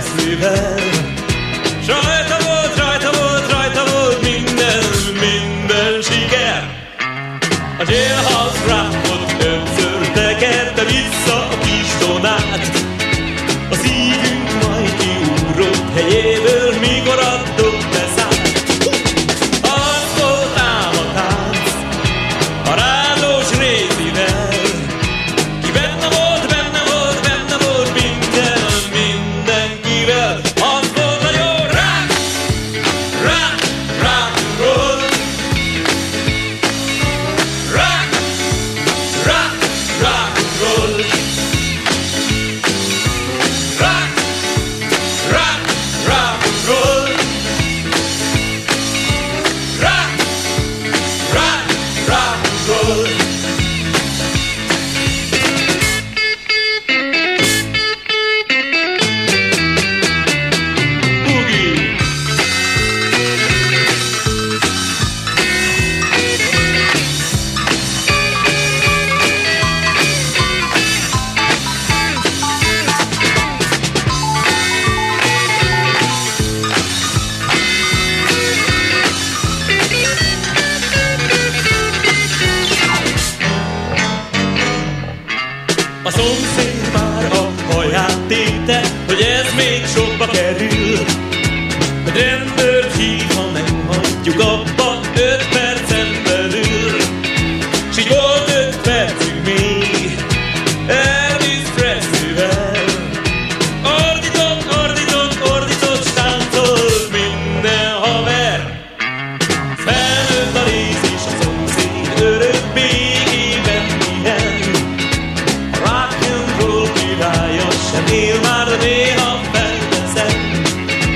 Presley-vel. S rajta volt minden siker. A Jailhouse Rockot többször tekerte vissza a kis Donát. A szívünk majd kiugrott helyéből, mikor adott beszállt. Az volt ám a tánc a rádós Rézivel. Ki benne volt mindenkivel. Az volt a jó rock roll. Rock roll. A szomszéd már a haját tépte, hogy ez még sokba kerül. Hogy rendőrt hívva nem hagyjuk abba 5 percen belül. S így volt 5 percünk még Elvis Presley-vel. Ordított, stáncolt minden haver. Felnőtt a rész és a szomszéd örök békében pihen. Rock and roll királya sem él már, de néha felveszem.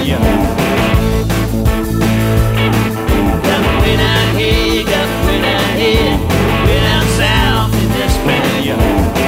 you. Got way down here, got way down here, way down south in this man, you.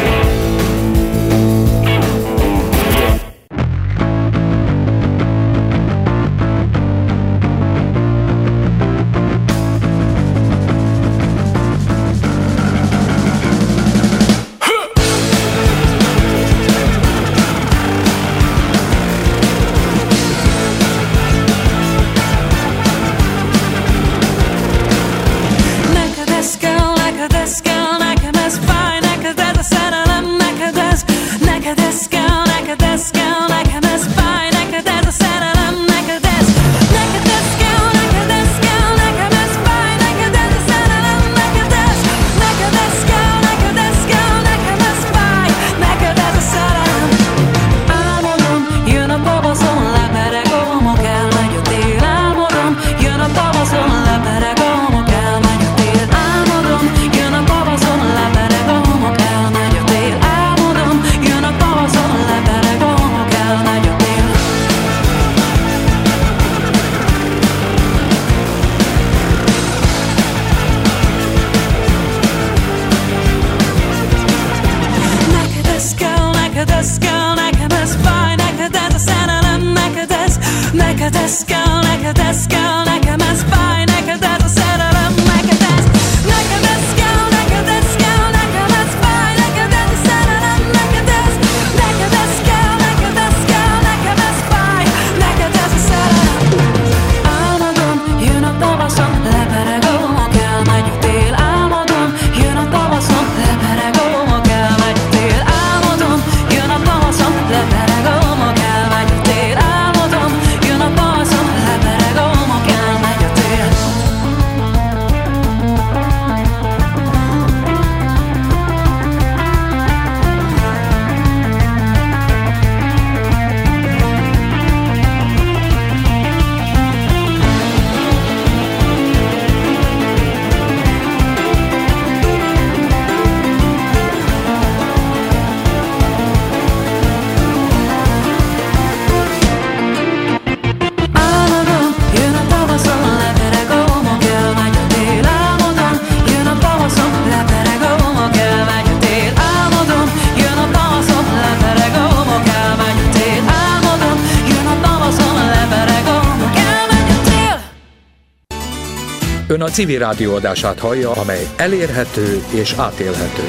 Ön a civil rádió adását hallja, amely elérhető és átélhető.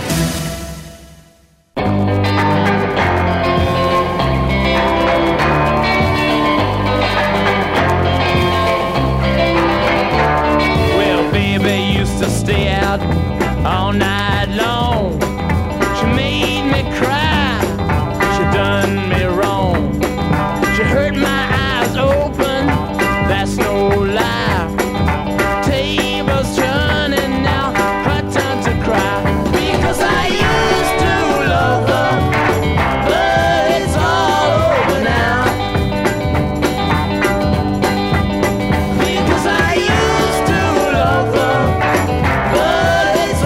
Well, baby used to stay out all night long. She made me cry. She done me wrong. She hurt my eyes open. That's no lie. Tables turning now, her time to cry. Because I used to love her, but it's all over now. Because I used to love her, but it's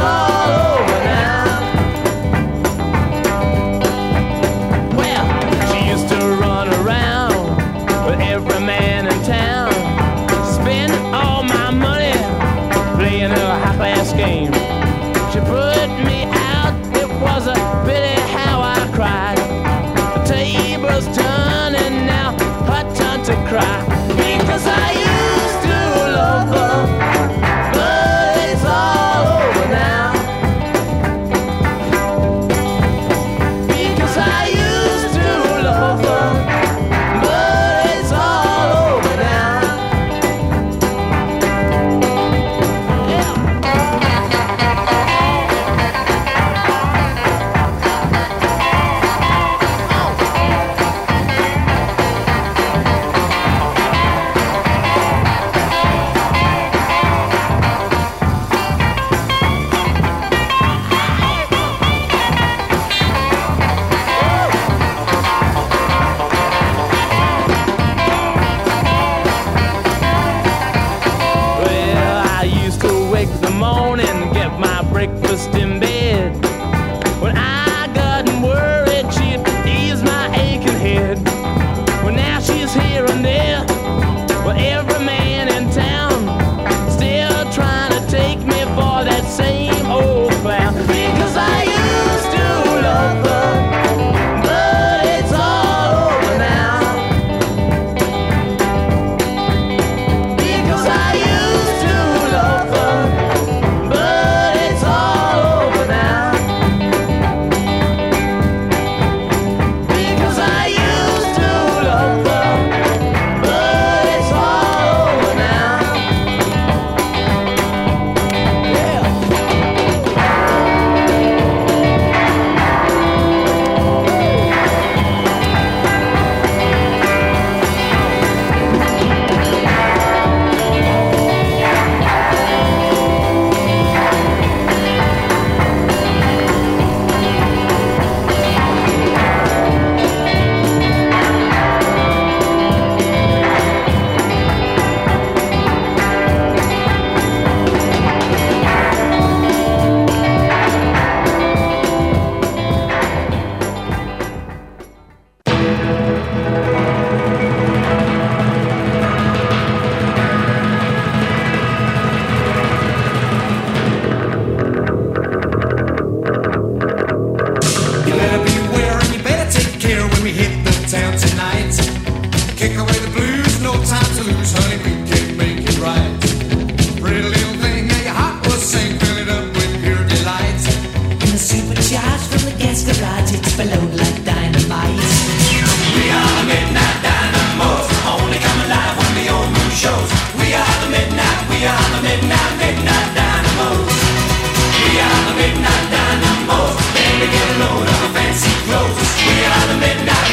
the midnight dynamos. We are the midnight dynamos. Baby, get a load of our fancy clothes. We are the midnight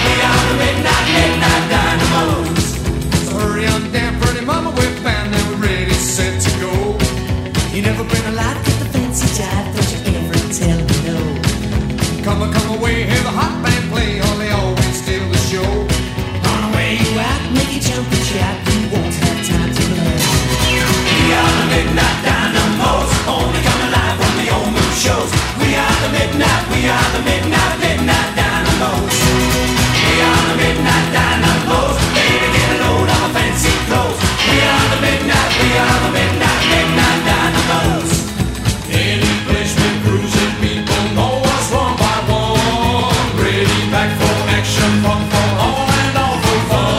dynamos. So hurry on down, pretty mama, we're bound and we're ready, set to go. You never been alive, get the fancy jive, don't you ever tell me no. Come away, hear the hot band play, or they always steal the show. On the way you out, make you jump and shout, you won't have time to play. We are the midnight dynamos, only come alive when the old moon shows. We are the midnight dynamos. We are the midnight dynamos. Baby, get a load of our fancy clothes. We are the midnight dynamos. Any place we cruising, people know us one by one. Ready back for action, fun for all and all for fun.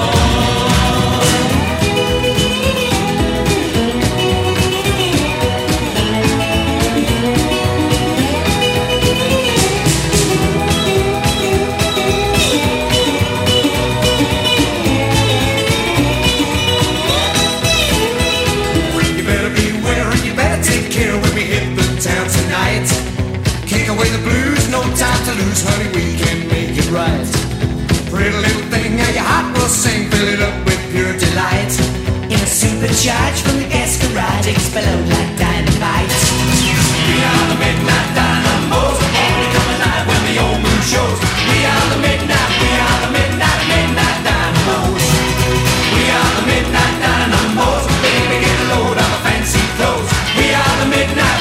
You better beware and you better take care when we hit the town tonight. Kick away the blues, no time to lose, honey, we can make it right. Pretty little thing, how your heart will sing, fill it up with pure delight. In a supercharged from the gas garage, explode like dynamite. We are the midnight dynamos, only come alive when the old moon shows. We are the midnight dynamos. We are the midnight dynamos. Baby, get a load of our fancy clothes. We are the midnight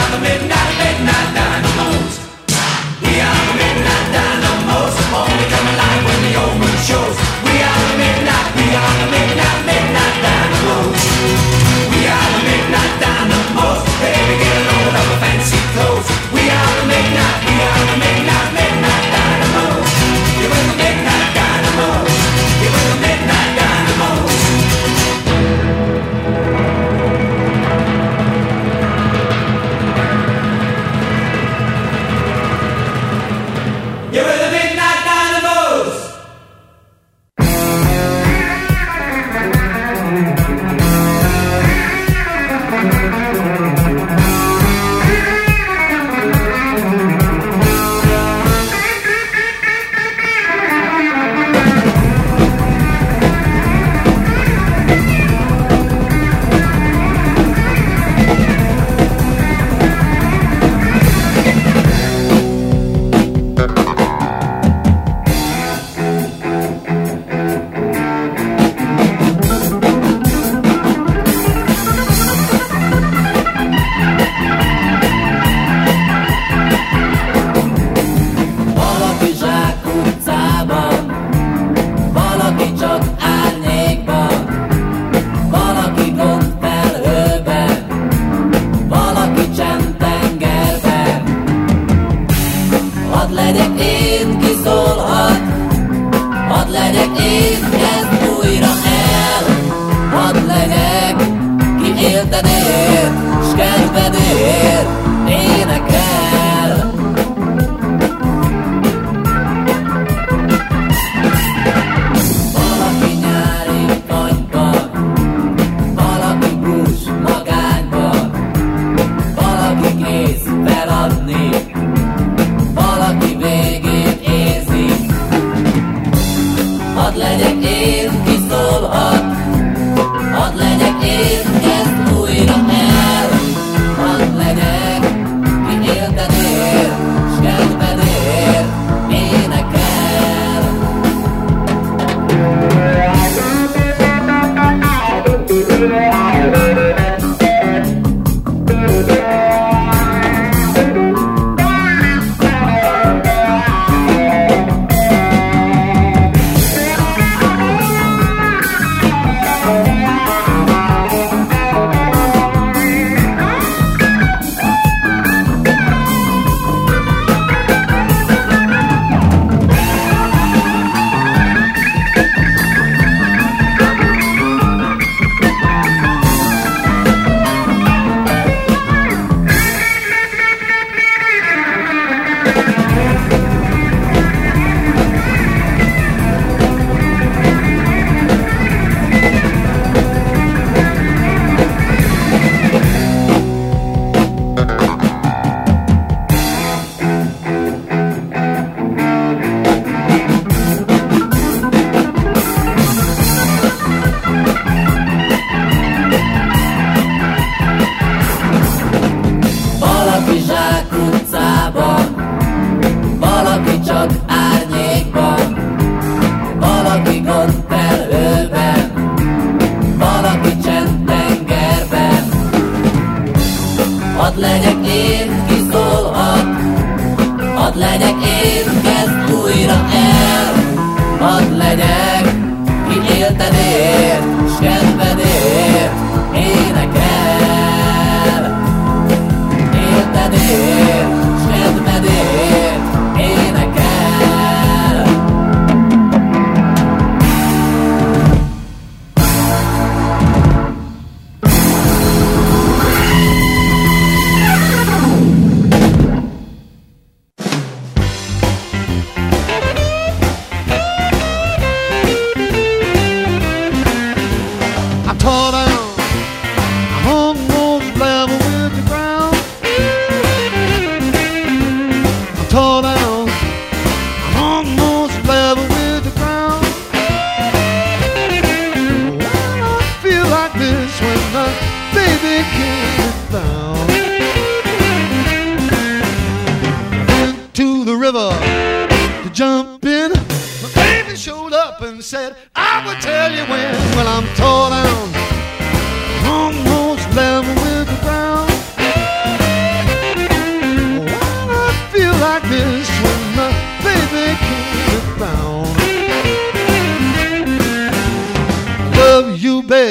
dynamos. We are the midnight dynamos, only come alive when the old moon shows. We are the midnight dynamos. We are the midnight dynamos.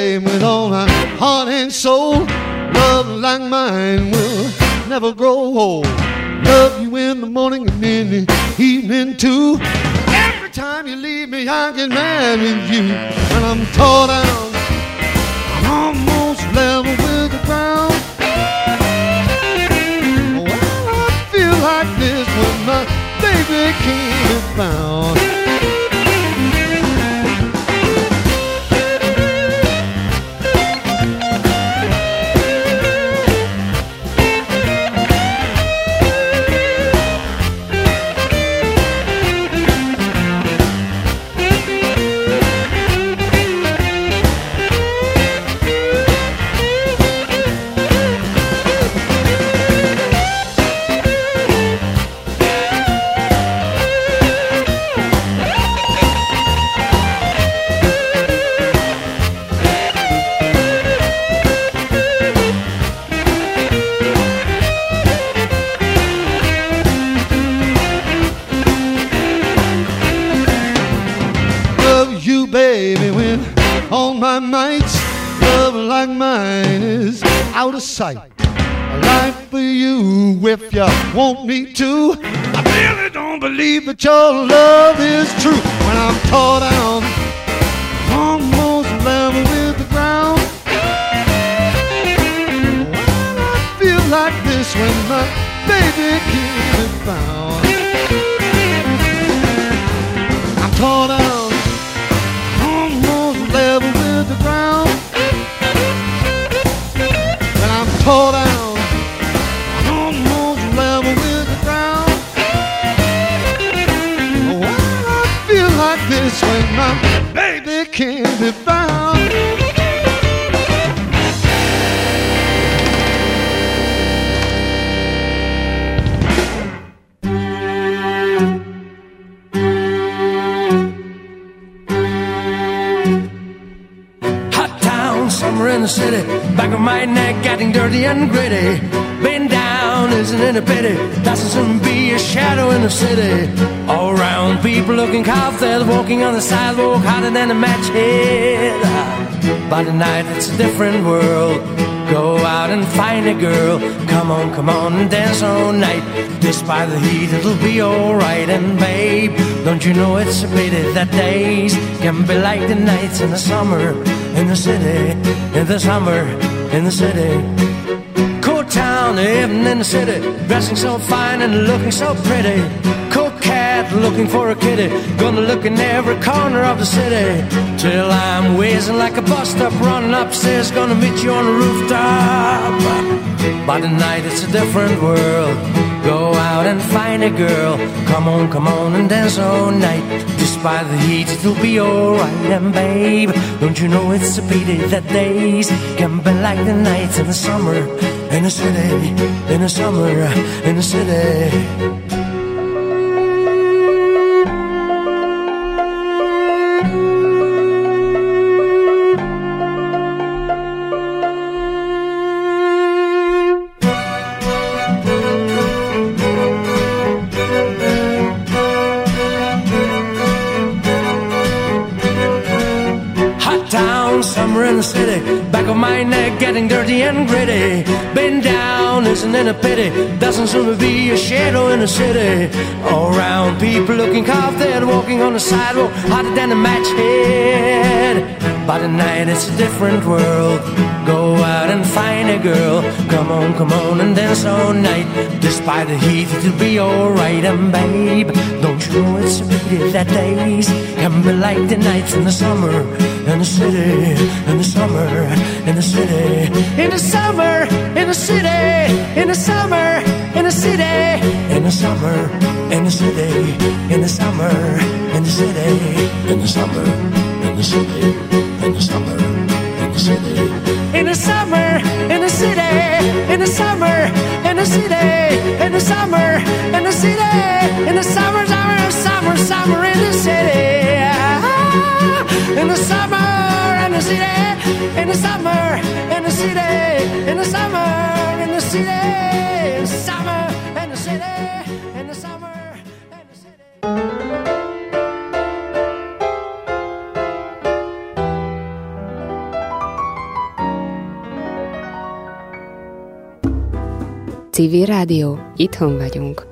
babe, with all my heart and soul. Love like mine will never grow old. Love you in the morning and in the evening too. Every time you leave me, I get mad with you. When I'm tore down, I'm almost level with the ground. Well, I feel like this when my baby can't be found. Out of sight, a life for you if you want me to. I really don't believe that your love is true. When I'm tore down, almost level with the ground. Well, I feel like this when my baby can't be found. I'm tore down, almost level with the ground. Tore down, almost level with the ground. Well, I feel like this when my baby can't be found. In the city, back of my neck getting dirty and gritty. Been down, isn't it a pity? Doesn't soon be a shadow in the city. All around, people looking confident, walking on the sidewalk harder than a match hit. By the night, it's a different world. Go out and find a girl. Come on and dance all night. Despite the heat, it'll be alright. And babe, don't you know it's a pity that days can be like the nights in the summer. In the city, in the summer, in the city. Cool town, living in the city. Dressing so fine and looking so pretty. Cool cat, looking for a kitty. Gonna look in every corner of the city. Till I'm whizzing like a bus stop, running upstairs. Gonna meet you on the rooftop. By the night it's a different world. Go out and find a girl. Come on and dance all night. Despite the heat it'll be alright. And babe, don't you know it's a pity that days can be like the nights in the summer. In the city, in the summer, in the city. Summer in the city, back of my neck getting dirty and gritty. Been down, isn't it a pity? Doesn't seem to be a shadow in the city. All around, people looking confident, walking on the sidewalk harder than a match hit. By the night it's a different world. Go out and find a girl. Come on and dance all night. Despite the heat it'll be alright. And babe, don't you know it's a pity that days can be like the nights in the summer. In the city, in the summer, in the city, in the summer, in the city, in the summer, in the city, in the summer, in the city, in the summer, in the city, in the summer, in the city, in the summer, in the city, in the summer, in the city, in the summer, in the city, in the summer, in the city, in the summer, summer in the city. In the summer, in the city, in the summer, in the city, in the summer, in the city, in the summer, in the city, in the summer, in the city. Civil Rádió, itthon vagyunk.